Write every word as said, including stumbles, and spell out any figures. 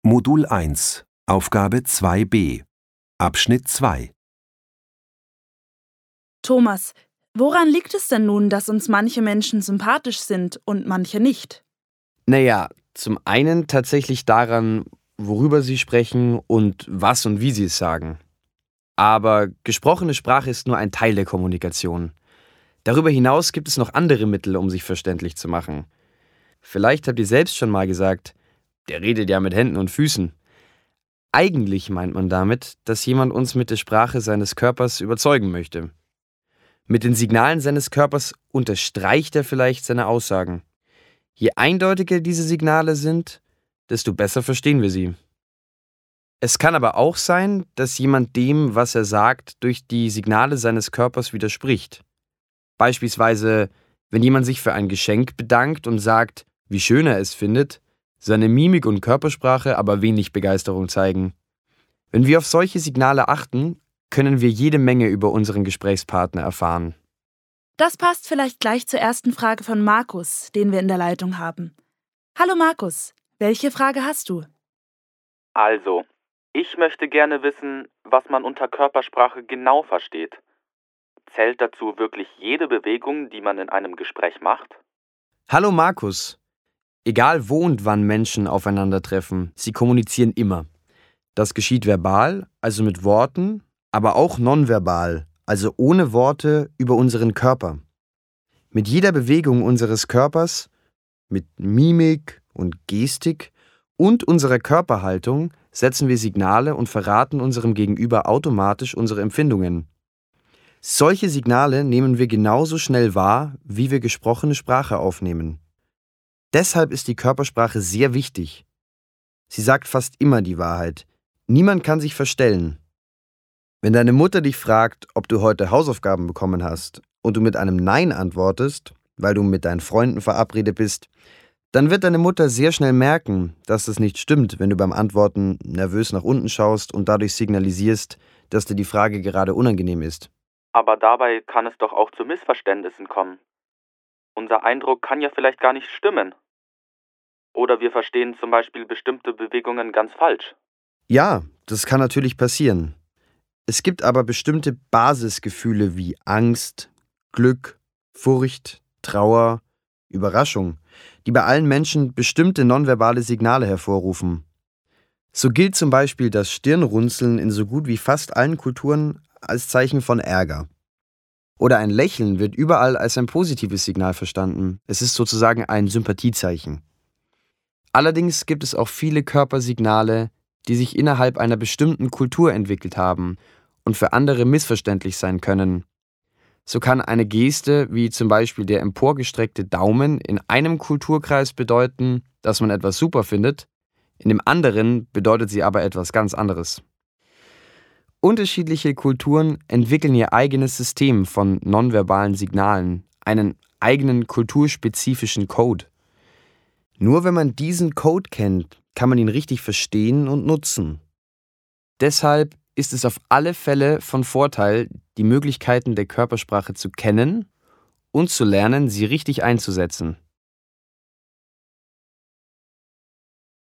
Modul eins, Aufgabe zwei b, Abschnitt zwei. Thomas, woran liegt es denn nun, dass uns manche Menschen sympathisch sind und manche nicht? Naja, zum einen tatsächlich daran, worüber sie sprechen und was und wie sie es sagen. Aber gesprochene Sprache ist nur ein Teil der Kommunikation. Darüber hinaus gibt es noch andere Mittel, um sich verständlich zu machen. Vielleicht habt ihr selbst schon mal gesagt, der redet ja mit Händen und Füßen. Eigentlich meint man damit, dass jemand uns mit der Sprache seines Körpers überzeugen möchte. Mit den Signalen seines Körpers unterstreicht er vielleicht seine Aussagen. Je eindeutiger diese Signale sind, desto besser verstehen wir sie. Es kann aber auch sein, dass jemand dem, was er sagt, durch die Signale seines Körpers widerspricht. Beispielsweise, wenn jemand sich für ein Geschenk bedankt und sagt, wie schön er es findet, seine Mimik und Körpersprache aber wenig Begeisterung zeigen. Wenn wir auf solche Signale achten, können wir jede Menge über unseren Gesprächspartner erfahren. Das passt vielleicht gleich zur ersten Frage von Markus, den wir in der Leitung haben. Hallo Markus, welche Frage hast du? Also, ich möchte gerne wissen, was man unter Körpersprache genau versteht. Zählt dazu wirklich jede Bewegung, die man in einem Gespräch macht? Hallo Markus. Egal wo und wann Menschen aufeinandertreffen, sie kommunizieren immer. Das geschieht verbal, also mit Worten, aber auch nonverbal, also ohne Worte über unseren Körper. Mit jeder Bewegung unseres Körpers, mit Mimik und Gestik und unserer Körperhaltung setzen wir Signale und verraten unserem Gegenüber automatisch unsere Empfindungen. Solche Signale nehmen wir genauso schnell wahr, wie wir gesprochene Sprache aufnehmen. Deshalb ist die Körpersprache sehr wichtig. Sie sagt fast immer die Wahrheit. Niemand kann sich verstellen. Wenn deine Mutter dich fragt, ob du heute Hausaufgaben bekommen hast und du mit einem Nein antwortest, weil du mit deinen Freunden verabredet bist, dann wird deine Mutter sehr schnell merken, dass das nicht stimmt, wenn du beim Antworten nervös nach unten schaust und dadurch signalisierst, dass dir die Frage gerade unangenehm ist. Aber dabei kann es doch auch zu Missverständnissen kommen. Unser Eindruck kann ja vielleicht gar nicht stimmen. Oder wir verstehen zum Beispiel bestimmte Bewegungen ganz falsch. Ja, das kann natürlich passieren. Es gibt aber bestimmte Basisgefühle wie Angst, Glück, Furcht, Trauer, Überraschung, die bei allen Menschen bestimmte nonverbale Signale hervorrufen. So gilt zum Beispiel das Stirnrunzeln in so gut wie fast allen Kulturen als Zeichen von Ärger. Oder ein Lächeln wird überall als ein positives Signal verstanden. Es ist sozusagen ein Sympathiezeichen. Allerdings gibt es auch viele Körpersignale, die sich innerhalb einer bestimmten Kultur entwickelt haben und für andere missverständlich sein können. So kann eine Geste, wie zum Beispiel der emporgestreckte Daumen, in einem Kulturkreis bedeuten, dass man etwas super findet, in dem anderen bedeutet sie aber etwas ganz anderes. Unterschiedliche Kulturen entwickeln ihr eigenes System von nonverbalen Signalen, einen eigenen kulturspezifischen Code. Nur wenn man diesen Code kennt, kann man ihn richtig verstehen und nutzen. Deshalb ist es auf alle Fälle von Vorteil, die Möglichkeiten der Körpersprache zu kennen und zu lernen, sie richtig einzusetzen.